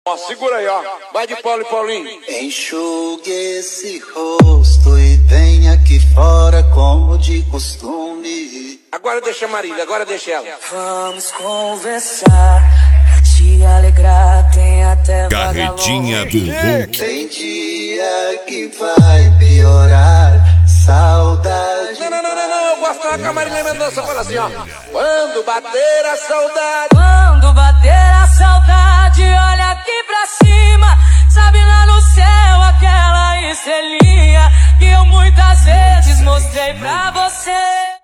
Ó, segura aí, ó. Vai de Paulo e Paulinho. Enxugue esse rosto e vem aqui fora como de costume. Agora deixa a Marília, agora deixa ela. Vamos conversar, pra te alegrar, tem até Carretinha do Hulk. Tem dia que vai piorar, saudade. Não, eu gosto de uma que a Marília Mendonça fala assim, ó. Quando bater a saudade.